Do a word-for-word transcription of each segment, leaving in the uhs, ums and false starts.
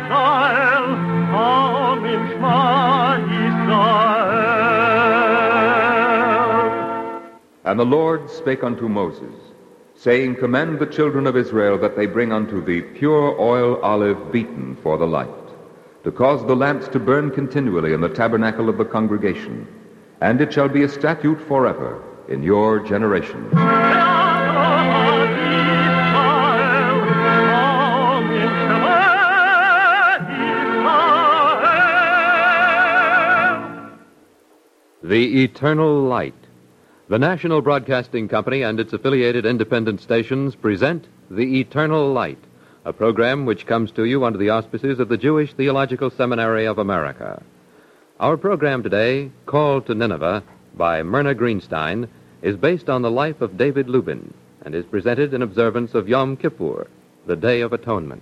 Israel, Am im Shema Israel. And the Lord spake unto Moses, saying, Command the children of Israel that they bring unto thee pure oil olive beaten for the light, to cause the lamps to burn continually in the tabernacle of the congregation, and it shall be a statute forever in your generations. The Eternal Light. The National Broadcasting Company and its affiliated independent stations present The Eternal Light, a program which comes to you under the auspices of the Jewish Theological Seminary of America. Our program today, Called to Nineveh by Myrna Greenstein, is based on the life of David Lubin and is presented in observance of Yom Kippur, the Day of Atonement.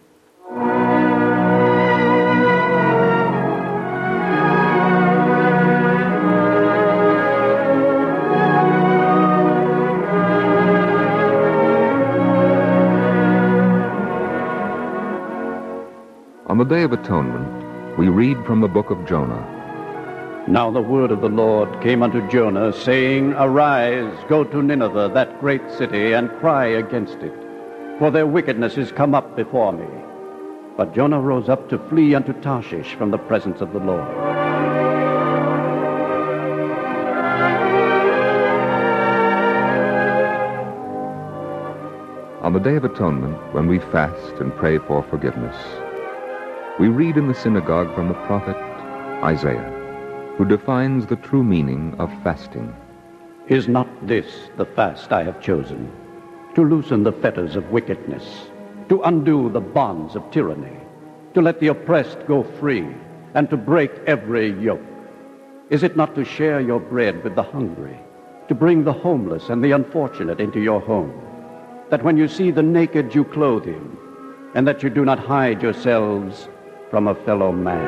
On the Day of Atonement, we read from the book of Jonah. Now the word of the Lord came unto Jonah, saying, Arise, go to Nineveh, that great city, and cry against it, for their wickedness is come up before me. But Jonah rose up to flee unto Tarshish from the presence of the Lord. On the Day of Atonement, when we fast and pray for forgiveness, we read in the synagogue from the prophet Isaiah, who defines the true meaning of fasting. Is not this the fast I have chosen? To loosen the fetters of wickedness, to undo the bonds of tyranny, to let the oppressed go free, and to break every yoke? Is it not to share your bread with the hungry, to bring the homeless and the unfortunate into your home, that when you see the naked you clothe him, and that you do not hide yourselves from a fellow man?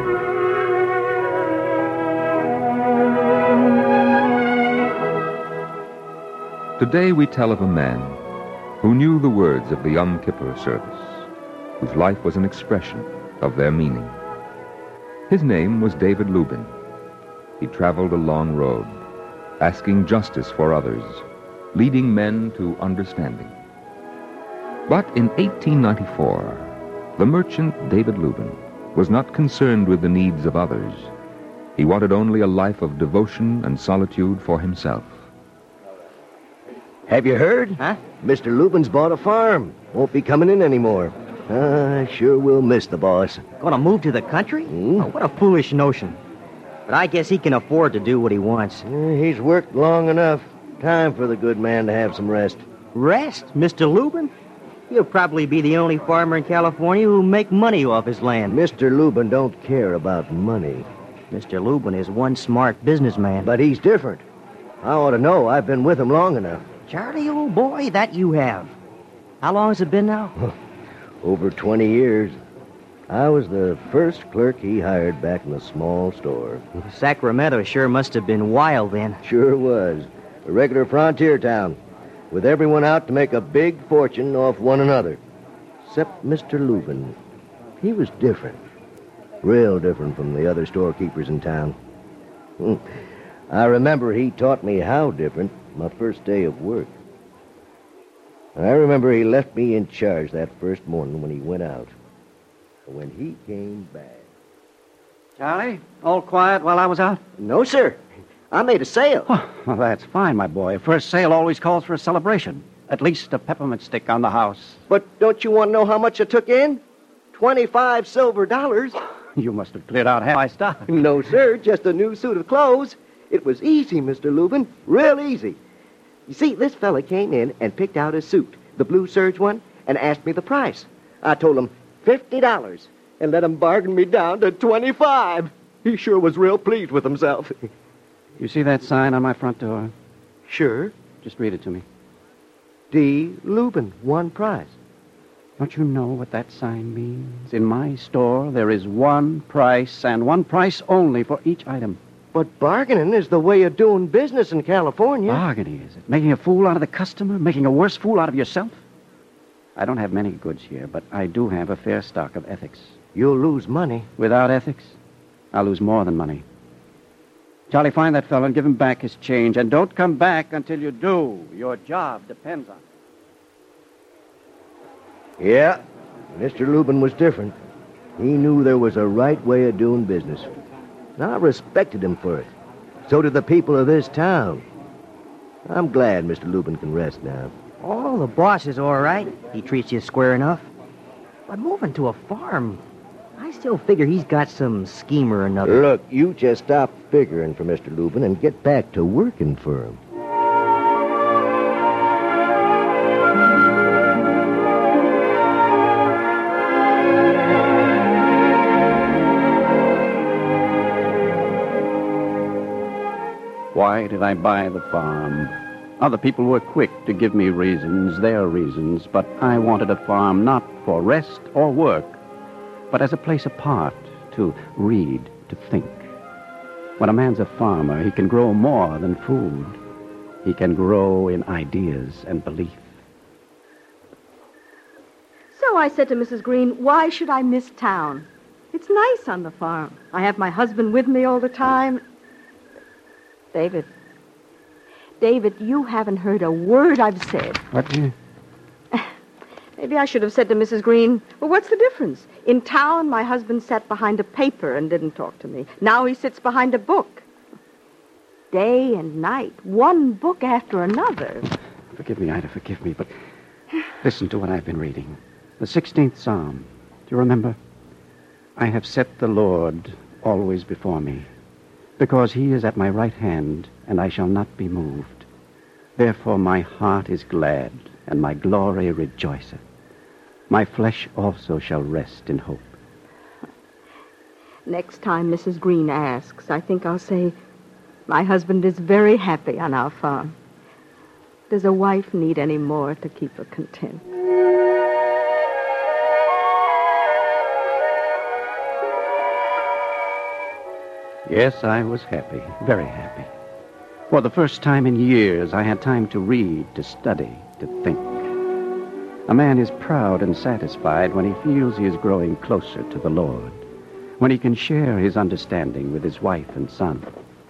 Today we tell of a man who knew the words of the Yom Kippur service, whose life was an expression of their meaning. His name was David Lubin. He traveled a long road, asking justice for others, leading men to understanding. But in eighteen ninety-four, the merchant David Lubin was not concerned with the needs of others. He wanted only a life of devotion and solitude for himself. Have you heard? Huh? Mister Lubin's bought a farm. Won't be coming in anymore. I sure will miss the boss. Gonna move to the country? Hmm? Oh, what a foolish notion. But I guess he can afford to do what he wants. Uh, he's worked long enough. Time for the good man to have some rest. Rest? Mister Lubin? He'll probably be the only farmer in California who'll make money off his land. Mister Lubin don't care about money. Mister Lubin is one smart businessman. But he's different. I ought to know. I've been with him long enough. Charlie, old boy, that you have. How long has it been now? Over twenty years. I was the first clerk he hired back in the small store. Sacramento sure must have been wild then. Sure was. A regular frontier town, with everyone out to make a big fortune off one another. Except Mister Lubin. He was different. Real different from the other storekeepers in town. I remember he taught me how different my first day of work. I remember he left me in charge that first morning when he went out. When he came back... Charlie, all quiet while I was out? No, sir. I made a sale. Oh, well, that's fine, my boy. A first sale always calls for a celebration. At least a peppermint stick on the house. But don't you want to know how much I took in? Twenty-five silver dollars. You must have cleared out half my stock. No, sir. Just a new suit of clothes. It was easy, Mister Lubin. Real easy. You see, this fella came in and picked out his suit, the blue serge one, and asked me the price. I told him fifty dollars and let him bargain me down to twenty-five. He sure was real pleased with himself. You see that sign on my front door? Sure. Just read it to me. D. Lubin, one price. Don't you know what that sign means? In my store, there is one price, and one price only for each item. But bargaining is the way of doing business in California. Bargaining, is it? Making a fool out of the customer? Making a worse fool out of yourself? I don't have many goods here, but I do have a fair stock of ethics. You'll lose money. Without ethics, I'll lose more than money. Charlie, find that fellow and give him back his change. And don't come back until you do. Your job depends on it. Yeah, Mister Lubin was different. He knew there was a right way of doing business. And I respected him for it. So did the people of this town. I'm glad Mister Lubin can rest now. Oh, the boss is all right. He treats you square enough. But moving to a farm, I still figure he's got some scheme or another. Look, you just stop figuring for Mister Lubin and get back to working for him. Why did I buy the farm? Other people were quick to give me reasons, their reasons, but I wanted a farm not for rest or work, but as a place apart to read, to think. When a man's a farmer, he can grow more than food. He can grow in ideas and belief. So I said to Missus Green, why should I miss town? It's nice on the farm. I have my husband with me all the time. David, David, you haven't heard a word I've said. What do you... Maybe I should have said to Missus Green, well, what's the difference? In town, my husband sat behind a paper and didn't talk to me. Now he sits behind a book. Day and night, one book after another. Forgive me, Ida, forgive me, but listen to what I've been reading. The sixteenth Psalm. Do you remember? I have set the Lord always before me, because he is at my right hand, and I shall not be moved. Therefore my heart is glad, and my glory rejoiceth. My flesh also shall rest in hope. Next time Missus Green asks, I think I'll say, my husband is very happy on our farm. Does a wife need any more to keep her content? Yes, I was happy, very happy. For the first time in years, I had time to read, to study, to think. A man is proud and satisfied when he feels he is growing closer to the Lord, when he can share his understanding with his wife and son.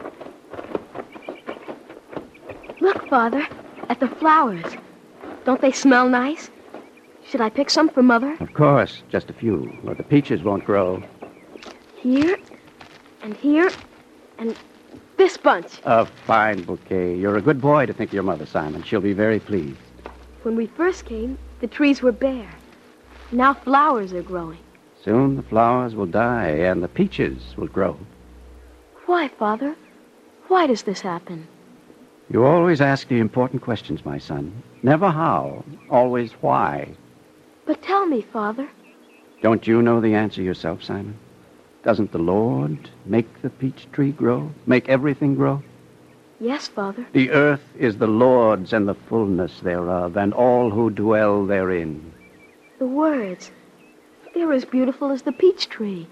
Look, Father, at the flowers. Don't they smell nice? Should I pick some for Mother? Of course, just a few, or the peaches won't grow. Here, and here, and this bunch. A fine bouquet. You're a good boy to think of your mother, Simon. She'll be very pleased. When we first came, the trees were bare. Now flowers are growing. Soon the flowers will die, and the peaches will grow. Why, Father? Why does this happen? You always ask the important questions, my son. Never how, always why. But tell me, Father. Don't you know the answer yourself, Simon? Doesn't the Lord make the peach tree grow, make everything grow? Yes, Father. The earth is the Lord's and the fullness thereof, and all who dwell therein. The words, they're as beautiful as the peach tree.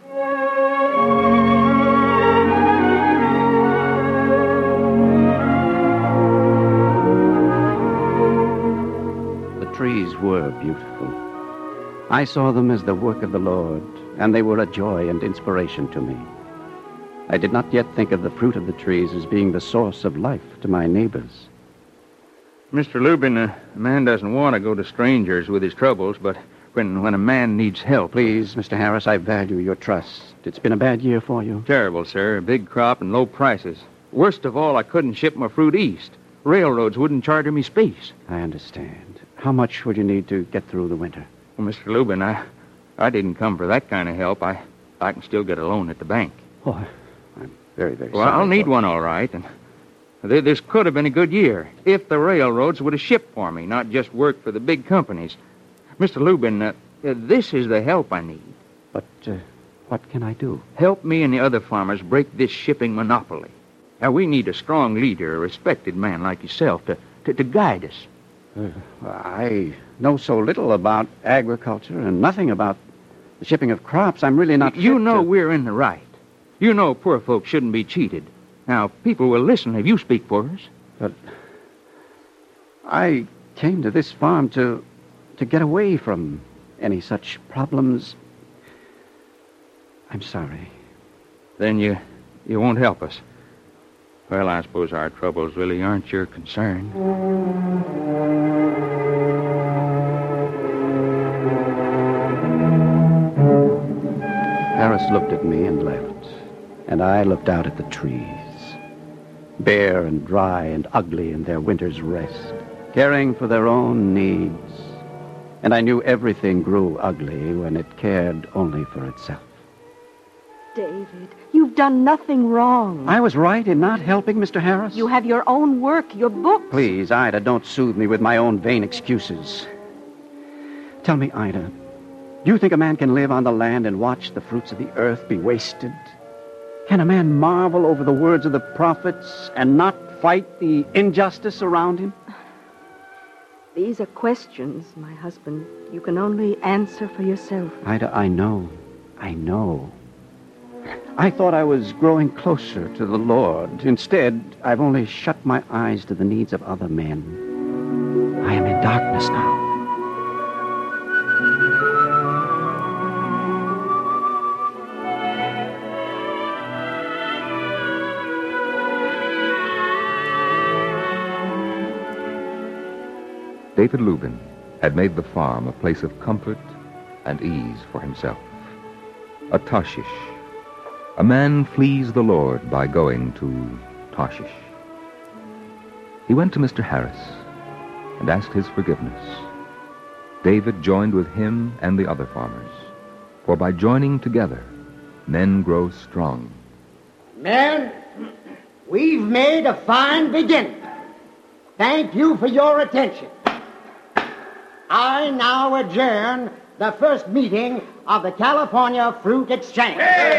The trees were beautiful. I saw them as the work of the Lord, and they were a joy and inspiration to me. I did not yet think of the fruit of the trees as being the source of life to my neighbors. Mister Lubin, a man doesn't want to go to strangers with his troubles, but when, when a man needs help... Please, Mister Harris, I value your trust. It's been a bad year for you. Terrible, sir. Big crop and low prices. Worst of all, I couldn't ship my fruit east. Railroads wouldn't charter me space. I understand. How much would you need to get through the winter? Well, Mister Lubin, I, I didn't come for that kind of help. I, I can still get a loan at the bank. Oh, I'm very, very well, sorry. Well, I'll need for... one, all right. And th- this could have been a good year if the railroads would have shipped for me, not just worked for the big companies. Mister Lubin, uh, uh, this is the help I need. But uh, what can I do? Help me and the other farmers break this shipping monopoly. Now, we need a strong leader, a respected man like yourself, to, to, to guide us. Uh, I know so little about agriculture and nothing about the shipping of crops. I'm really not... You fit know to... we're in the right. You know poor folks shouldn't be cheated. Now, people will listen if you speak for us. But I came to this farm to to get away from any such problems. I'm sorry. Then you, you won't help us. Well, I suppose our troubles really aren't your concern. Harris looked at me and left, and I looked out at the trees, bare and dry and ugly in their winter's rest, caring for their own needs. And I knew everything grew ugly when it cared only for itself. David, you've done nothing wrong. I was right in not helping Mister Harris. You have your own work, your books. Please, Ida, don't soothe me with my own vain excuses. Tell me, Ida, do you think a man can live on the land and watch the fruits of the earth be wasted? Can a man marvel over the words of the prophets and not fight the injustice around him? These are questions, my husband, you can only answer for yourself. Ida, I know. I know. I thought I was growing closer to the Lord. Instead, I've only shut my eyes to the needs of other men. I am in darkness now. David Lubin had made the farm a place of comfort and ease for himself. A Tarshish. A man flees the Lord by going to Tarshish. He went to Mister Harris and asked his forgiveness. David joined with him and the other farmers, for by joining together, men grow strong. Men, we've made a fine beginning. Thank you for your attention. I now adjourn the first meeting of the California Fruit Exchange.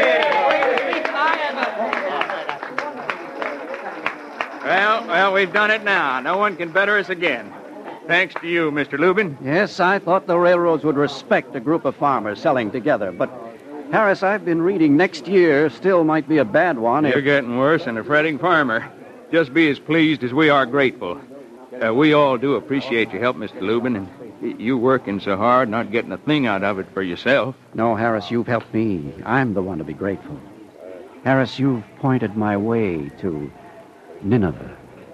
Well, well, we've done it now. No one can better us again. Thanks to you, Mister Lubin. Yes, I thought the railroads would respect a group of farmers selling together. But, Harris, I've been reading next year still might be a bad one. You're if... getting worse than a fretting farmer. Just be as pleased as we are grateful. Uh, we all do appreciate your help, Mister Lubin, and you working so hard, not getting a thing out of it for yourself. No, Harris, you've helped me. I'm the one to be grateful. Harris, you've pointed my way to Nineveh.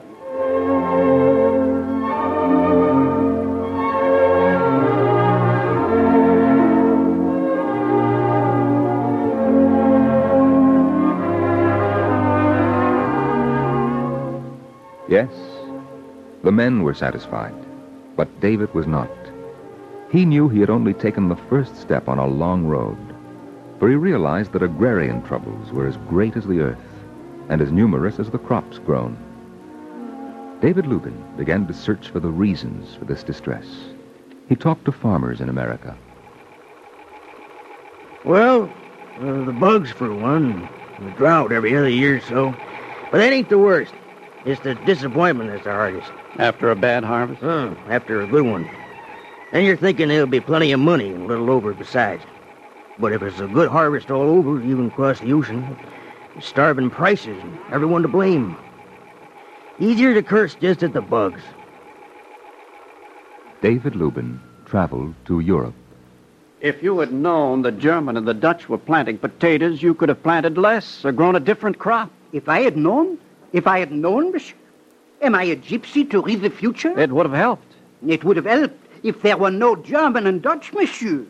Yes, the men were satisfied, but David was not. He knew he had only taken the first step on a long road, for he realized that agrarian troubles were as great as the earth and as numerous as the crops grown. David Lubin began to search for the reasons for this distress. He talked to farmers in America. Well, uh, the bugs for one, and the drought every other year or so. But that ain't the worst. It's the disappointment that's the hardest. After a bad harvest? Uh, after a good one. And you're thinking there'll be plenty of money, and a little over besides. But if it's a good harvest all over, even across the ocean, starving prices and everyone to blame. Easier to curse just at the bugs. David Lubin traveled to Europe. If you had known the German and the Dutch were planting potatoes, you could have planted less or grown a different crop. If I had known? If I had known, monsieur? Am I a gypsy to read the future? It would have helped. It would have helped if there were no German and Dutch, monsieur.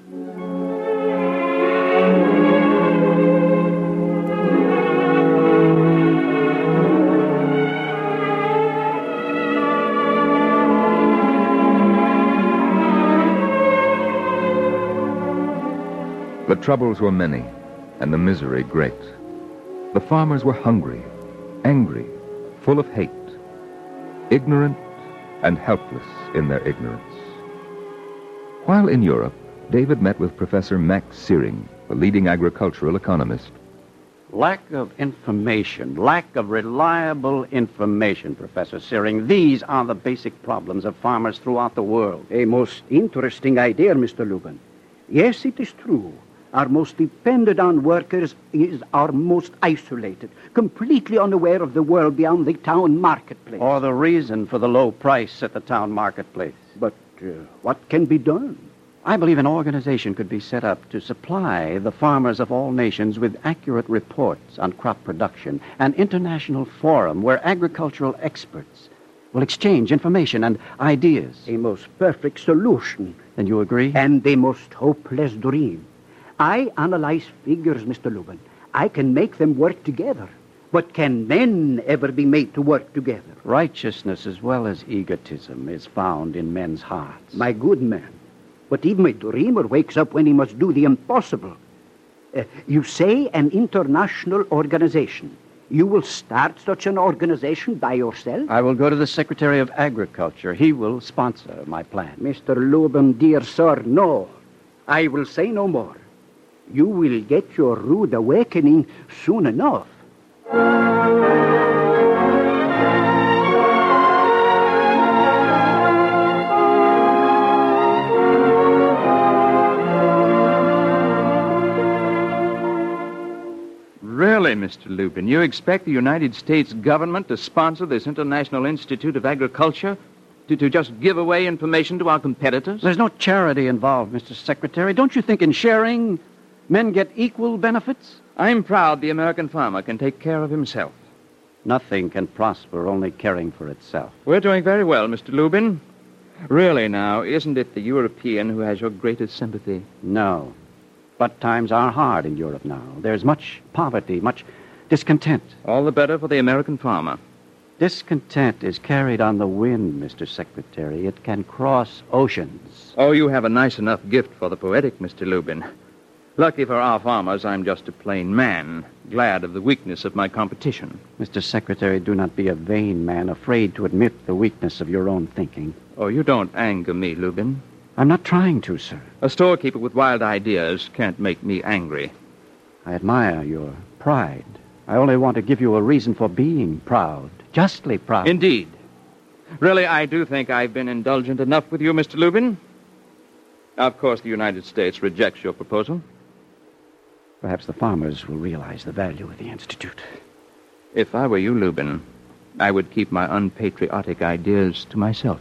The troubles were many, and the misery great. The farmers were hungry, angry, full of hate, ignorant and helpless in their ignorance. While in Europe, David met with Professor Max Searing, the leading agricultural economist. Lack of information, lack of reliable information, Professor Searing. These are the basic problems of farmers throughout the world. A most interesting idea, Mister Lubin. Yes, it is true. Our most dependent on workers is our most isolated, completely unaware of the world beyond the town marketplace. Or the reason for the low price at the town marketplace. But uh, what can be done? I believe an organization could be set up to supply the farmers of all nations with accurate reports on crop production, an international forum where agricultural experts will exchange information and ideas. A most perfect solution. Then you agree? And a most hopeless dream. I analyze figures, Mister Lubin. I can make them work together. But can men ever be made to work together? Righteousness as well as egotism is found in men's hearts. My good man. But even a dreamer wakes up when he must do the impossible. Uh, you say an international organization. You will start such an organization by yourself? I will go to the Secretary of Agriculture. He will sponsor my plan. Mister Lubin, dear sir, no. I will say no more. You will get your rude awakening soon enough. Really, Mister Lubin, you expect the United States government to sponsor this International Institute of Agriculture? To, to just give away information to our competitors? There's no charity involved, Mister Secretary. Don't you think in sharing, men get equal benefits? I'm proud the American farmer can take care of himself. Nothing can prosper only caring for itself. We're doing very well, Mister Lubin. Really now, isn't it the European who has your greatest sympathy? No. But times are hard in Europe now. There's much poverty, much discontent. All the better for the American farmer. Discontent is carried on the wind, Mister Secretary. It can cross oceans. Oh, you have a nice enough gift for the poetic, Mister Lubin. Lucky for our farmers, I'm just a plain man, glad of the weakness of my competition. Mister Secretary, do not be a vain man, afraid to admit the weakness of your own thinking. Oh, you don't anger me, Lubin. I'm not trying to, sir. A storekeeper with wild ideas can't make me angry. I admire your pride. I only want to give you a reason for being proud, justly proud. Indeed. Really, I do think I've been indulgent enough with you, Mister Lubin. Of course, the United States rejects your proposal. Perhaps the farmers will realize the value of the Institute. If I were you, Lubin, I would keep my unpatriotic ideas to myself.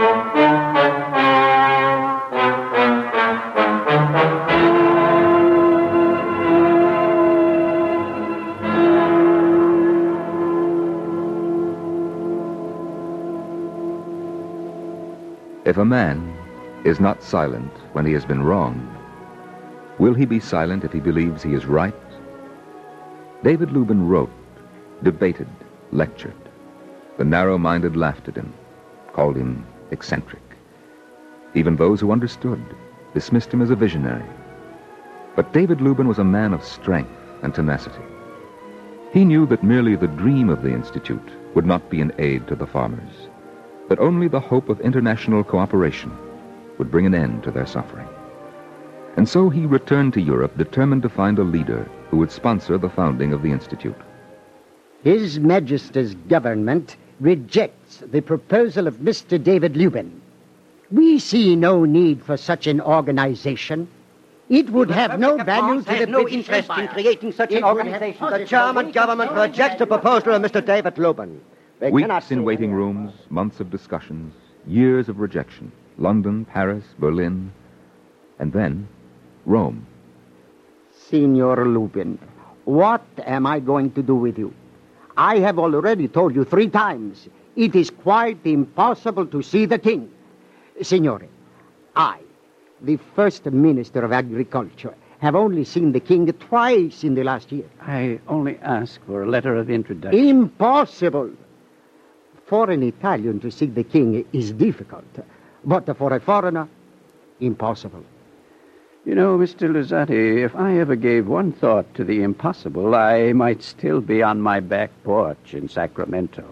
If a man is not silent when he has been wronged, will he be silent if he believes he is right? David Lubin wrote, debated, lectured. The narrow-minded laughed at him, called him eccentric. Even those who understood dismissed him as a visionary. But David Lubin was a man of strength and tenacity. He knew that merely the dream of the Institute would not be an aid to the farmers, that only the hope of international cooperation would bring an end to their suffering. And so he returned to Europe determined to find a leader who would sponsor the founding of the Institute. His Majesty's government rejects the proposal of Mister David Lubin. We see no need for such an organization. It would have no value to the no British interest Empire. in creating such It an would organization. have The German government rejects the proposal of Mister David Lubin. They cannot Weeks in see- waiting rooms, months of discussions, years of rejection. London, Paris, Berlin, and then Rome. Signor Lubin, what am I going to do with you? I have already told you three times. It is quite impossible to see the king. Signore, I, the first minister of agriculture, have only seen the king twice in the last year. I only ask for a letter of introduction. Impossible. For an Italian to see the king is difficult, but for a foreigner, impossible. You know, Mister Luzzati, if I ever gave one thought to the impossible, I might still be on my back porch in Sacramento.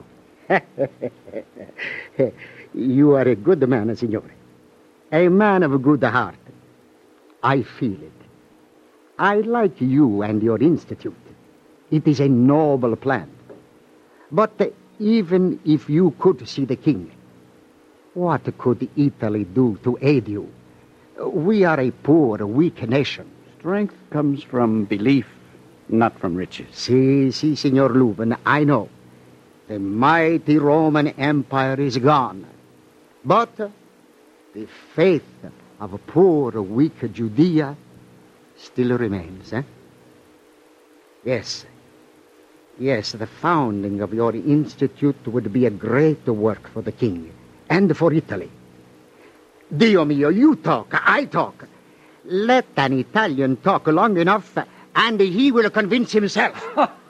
You are a good man, signore. A man of a good heart. I feel it. I like you and your institute. It is a noble plan. But uh, even if you could see the king, what could Italy do to aid you? We are a poor, weak nation. Strength comes from belief, not from riches. Si, si, Signor Lubin, I know. The mighty Roman Empire is gone. But uh, the faith of a poor, weak Judea still remains, eh? Yes. Yes, the founding of your institute would be a great work for the king and for Italy. Dio mio, you talk, I talk. Let an Italian talk long enough, and he will convince himself.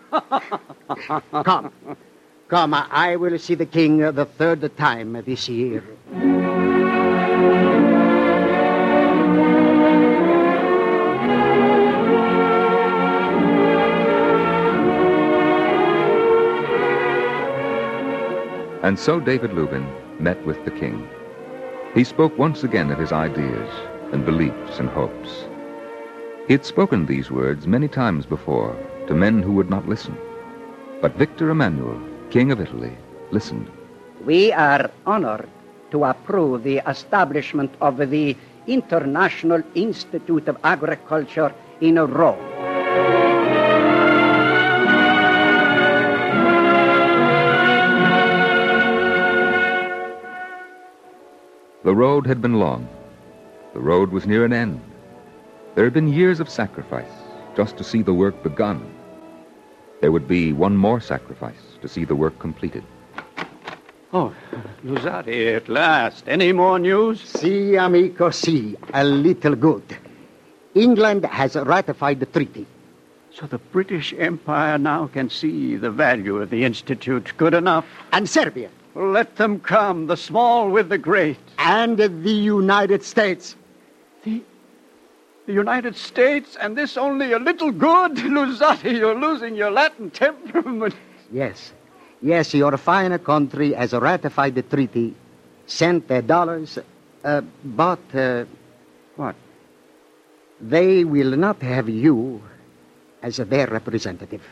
Come, come, I will see the king the third time this year. And so David Lubin met with the king. He spoke once again of his ideas and beliefs and hopes. He had spoken these words many times before to men who would not listen. But Victor Emmanuel, King of Italy, listened. We are honored to approve the establishment of the International Institute of Agriculture in Rome. The road had been long. The road was near an end. There had been years of sacrifice just to see the work begun. There would be one more sacrifice to see the work completed. Oh, Luzzati, at last. Any more news? Si, amico, si. A little good. England has ratified the treaty. So the British Empire now can see the value of the Institute. Good enough. And Serbia. Let them come, the small with the great. And the United States. The, the United States, and this only a little good? Luzzati, you're losing your Latin temperament. Yes. Yes, your fine country has ratified the treaty, sent their dollars, uh, but... Uh, what? They will not have you as their representative.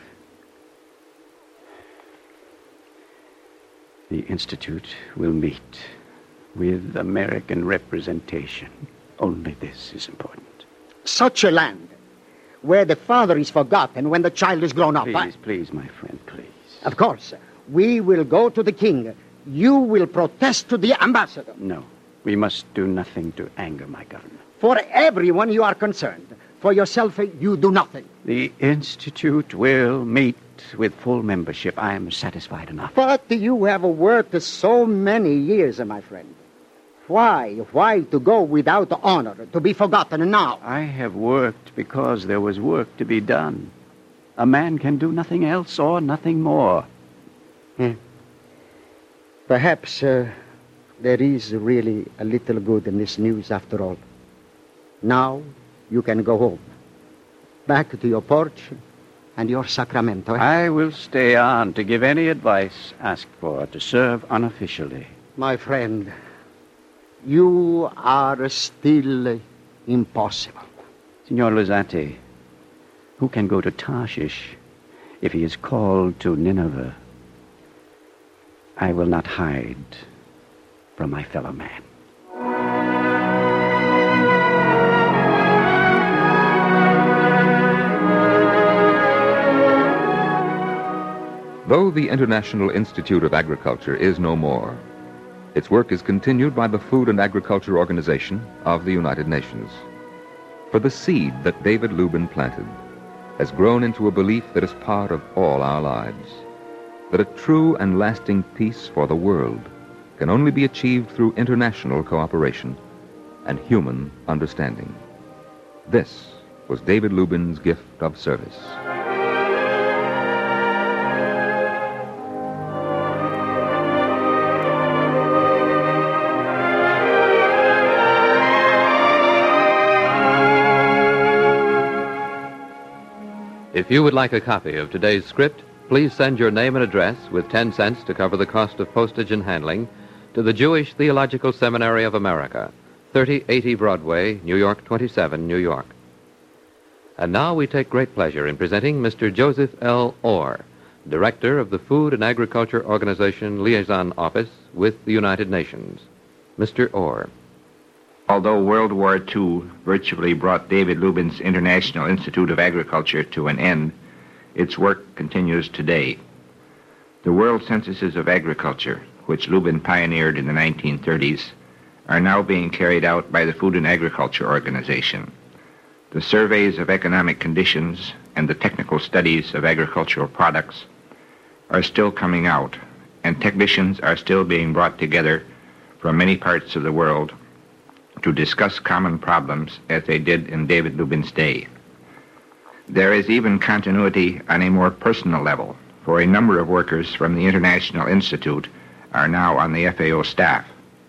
The Institute will meet with American representation. Only this is important. Such a land where the father is forgotten when the child is grown up. Please, I... please, my friend, please. Of course. We will go to the king. You will protest to the ambassador. No, we must do nothing to anger my governor. For everyone you are concerned. For yourself, you do nothing. The Institute will meet with full membership. I am satisfied enough. But you have worked so many years, my friend. Why? Why to go without honor, to be forgotten now? I have worked because there was work to be done. A man can do nothing else or nothing more. Hmm. Perhaps uh, there is really a little good in this news after all. Now you can go home. Back to your porch and your Sacramento. Eh? I will stay on to give any advice asked for, to serve unofficially. My friend, you are still impossible. Signor Luzzati, who can go to Tarshish if he is called to Nineveh? I will not hide from my fellow man. Though the International Institute of Agriculture is no more, its work is continued by the Food and Agriculture Organization of the United Nations. For the seed that David Lubin planted has grown into a belief that is part of all our lives, that a true and lasting peace for the world can only be achieved through international cooperation and human understanding. This was David Lubin's gift of service. If you would like a copy of today's script, please send your name and address with ten cents to cover the cost of postage and handling to the Jewish Theological Seminary of America, thirty eighty Broadway, New York twenty-seven, New York. And now we take great pleasure in presenting Mister Joseph L. Orr, Director of the Food and Agriculture Organization Liaison Office with the United Nations. Mister Orr. Although World War Two virtually brought David Lubin's International Institute of Agriculture to an end, its work continues today. The World Censuses of Agriculture, which Lubin pioneered in the nineteen thirties, are now being carried out by the Food and Agriculture Organization. The surveys of economic conditions and the technical studies of agricultural products are still coming out, and technicians are still being brought together from many parts of the world to discuss common problems as they did in David Lubin's day. There is even continuity on a more personal level, for a number of workers from the International Institute are now on the F A O staff.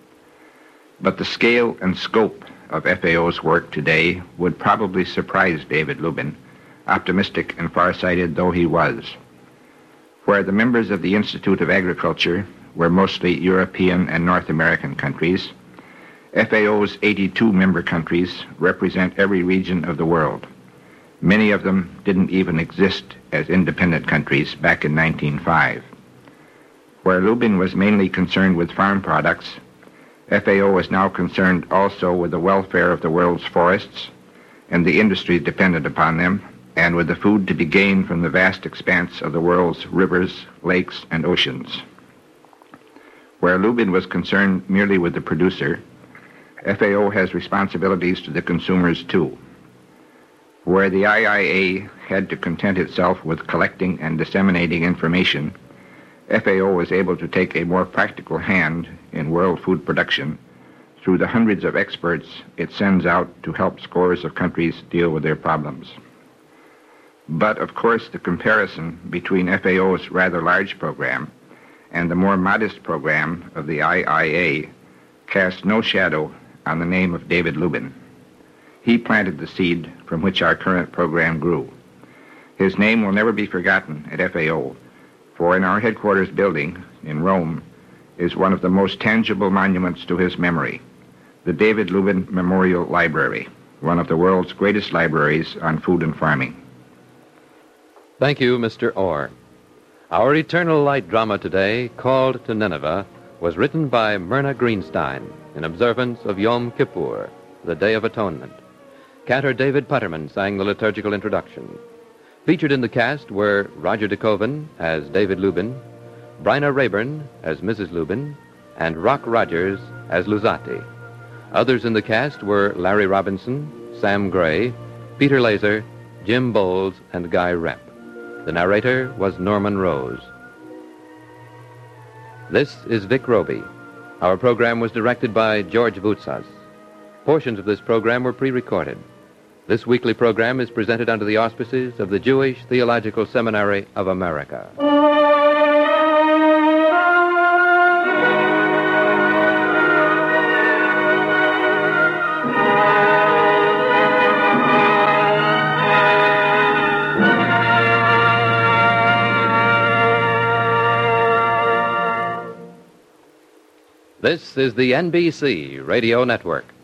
But the scale and scope of F A O's work today would probably surprise David Lubin, optimistic and farsighted though he was. Where the members of the Institute of Agriculture were mostly European and North American countries, F A O's eighty-two member countries represent every region of the world. Many of them didn't even exist as independent countries back in nineteen oh five. Where Lubin was mainly concerned with farm products, F A O is now concerned also with the welfare of the world's forests and the industries dependent upon them, and with the food to be gained from the vast expanse of the world's rivers, lakes, and oceans. Where Lubin was concerned merely with the producer, F A O has responsibilities to the consumers too. Where the I I A had to content itself with collecting and disseminating information, F A O was able to take a more practical hand in world food production through the hundreds of experts it sends out to help scores of countries deal with their problems. But, of course, the comparison between F A O's rather large program and the more modest program of the I I A casts no shadow on the name of David Lubin. He planted the seed from which our current program grew. His name will never be forgotten at F A O, for in our headquarters building in Rome is one of the most tangible monuments to his memory, the David Lubin Memorial Library, one of the world's greatest libraries on food and farming. Thank you, Mister Orr. Our Eternal Light drama today, called to Nineveh, was written by Myrna Greenstein in observance of Yom Kippur, the Day of Atonement. Cantor David Putterman sang the liturgical introduction. Featured in the cast were Roger DeKoven as David Lubin, Bryna Rayburn as Missus Lubin, and Rock Rogers as Luzati. Others in the cast were Larry Robinson, Sam Gray, Peter Laser, Jim Bowles, and Guy Repp. The narrator was Norman Rose. This is Vic Roby. Our program was directed by George Voutsas. Portions of this program were pre-recorded. This weekly program is presented under the auspices of the Jewish Theological Seminary of America. This is the N B C Radio Network.